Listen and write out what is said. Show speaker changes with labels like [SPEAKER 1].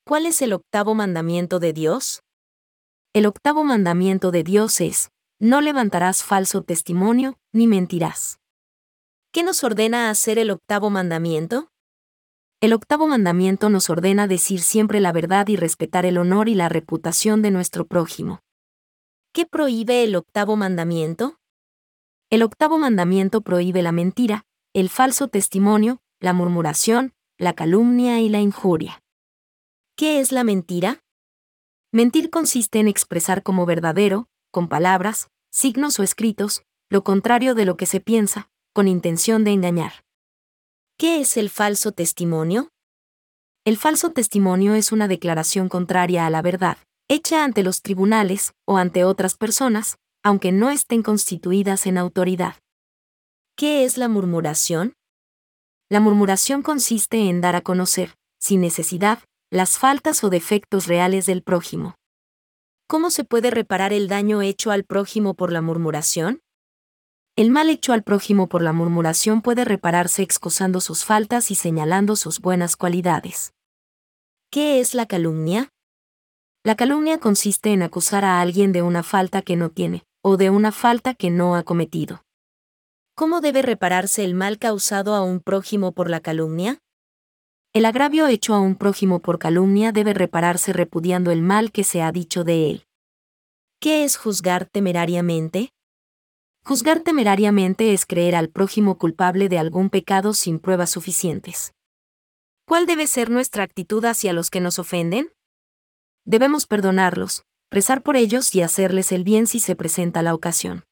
[SPEAKER 1] ¿Cuál es el octavo mandamiento de Dios? El octavo mandamiento de Dios es: no levantarás falso testimonio, ni mentirás. ¿Qué nos ordena hacer el octavo mandamiento? El octavo mandamiento nos ordena decir siempre la verdad y respetar el honor y la reputación de nuestro prójimo. ¿Qué prohíbe el octavo mandamiento? El octavo mandamiento prohíbe la mentira, el falso testimonio, la murmuración, la calumnia y la injuria. ¿Qué es la mentira? Mentir consiste en expresar como verdadero, con palabras, signos o escritos, lo contrario de lo que se piensa, con intención de engañar. ¿Qué es el falso testimonio? El falso testimonio es una declaración contraria a la verdad, hecha ante los tribunales o ante otras personas, aunque no estén constituidas en autoridad. ¿Qué es la murmuración? La murmuración consiste en dar a conocer, sin necesidad, las faltas o defectos reales del prójimo. ¿Cómo se puede reparar el daño hecho al prójimo por la murmuración? El mal hecho al prójimo por la murmuración puede repararse excusando sus faltas y señalando sus buenas cualidades. ¿Qué es la calumnia? La calumnia consiste en acusar a alguien de una falta que no tiene, o de una falta que no ha cometido. ¿Cómo debe repararse el mal causado a un prójimo por la calumnia? El agravio hecho a un prójimo por calumnia debe repararse repudiando el mal que se ha dicho de él. ¿Qué es juzgar temerariamente? Juzgar temerariamente es creer al prójimo culpable de algún pecado sin pruebas suficientes. ¿Cuál debe ser nuestra actitud hacia los que nos ofenden? Debemos perdonarlos, rezar por ellos y hacerles el bien si se presenta la ocasión.